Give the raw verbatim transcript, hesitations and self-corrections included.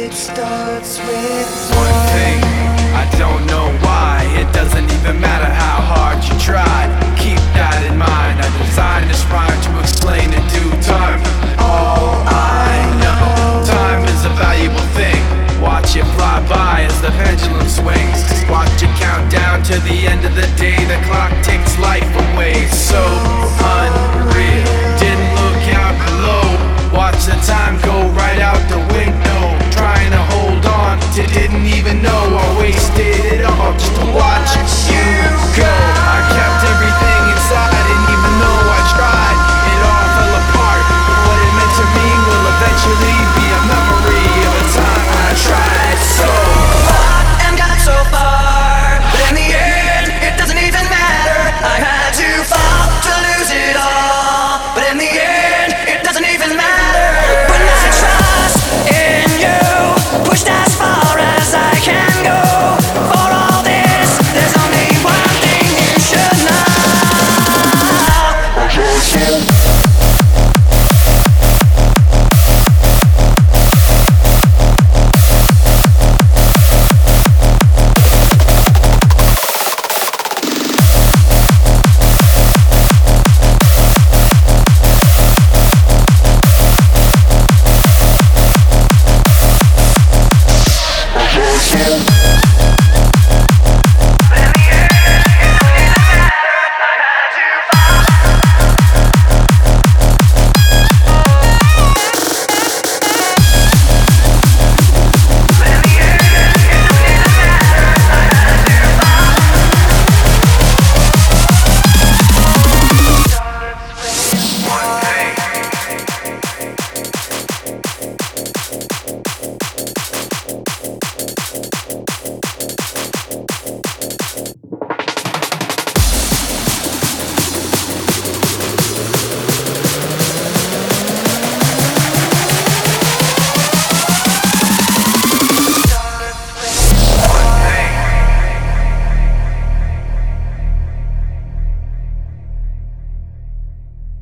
It starts with one thing, I don't know why. It doesn't even matter how hard you try. Keep that in mind. I designed this rhyme to explain in due time. All I know, time is a valuable thing. Watch it fly by as the pendulum swings. Watch it count down to the end of the day. The clock takes life away.